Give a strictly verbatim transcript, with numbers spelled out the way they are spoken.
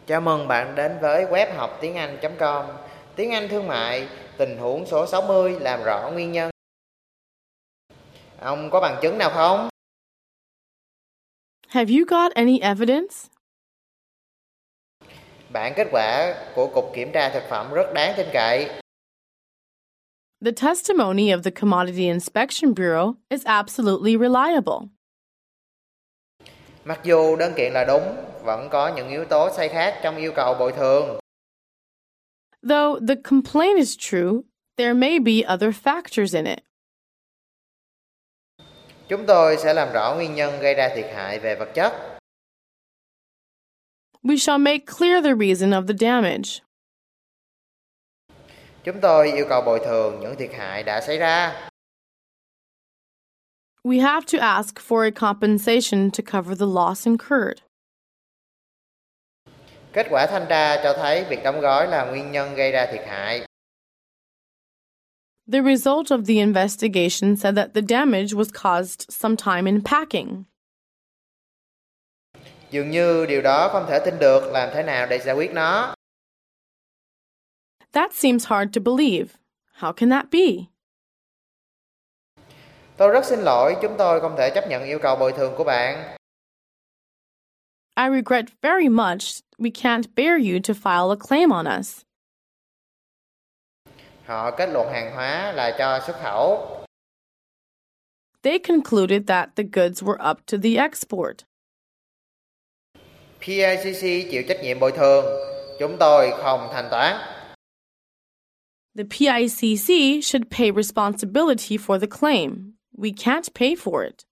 Chào mừng bạn đến với web học tiếng Anh chấm com. Tiếng Anh thương mại, tình huống số sáu mươi, làm rõ nguyên nhân. Ông có bằng chứng nào không? Have you got any evidence? Bản kết quả của Cục Kiểm tra Thực phẩm rất đáng tin cậy. The testimony of the Commodity Inspection Bureau is absolutely reliable. Mặc dù đơn kiện là đúng, vẫn có những yếu tố sai khác trong yêu cầu bồi thường. Though the complaint is true, there may be other factors in it. Chúng tôi sẽ làm rõ nguyên nhân gây ra thiệt hại về vật chất. We shall make clear the reason of the damage. Chúng tôi yêu cầu bồi thường những thiệt hại đã xảy ra. We have to ask for a compensation to cover the loss incurred. Kết quả thanh tra cho thấy việc đóng gói là nguyên nhân gây ra thiệt hại. The result of the investigation said that the damage was caused sometime in packing. Dường như điều đó không thể tin được, làm thế nào để giải quyết nó? That seems hard to believe. How can that be? Tôi rất xin lỗi, chúng tôi không thể chấp nhận yêu cầu bồi thường của bạn. I regret very much we can't bear you to file a claim on us. Họ kết luận hàng hóa là cho xuất khẩu. They concluded that the goods were up to the export. pê i xê xê chịu trách nhiệm bồi thường. Chúng tôi không thanh toán. The P I C C should pay responsibility for the claim. We can't pay for it.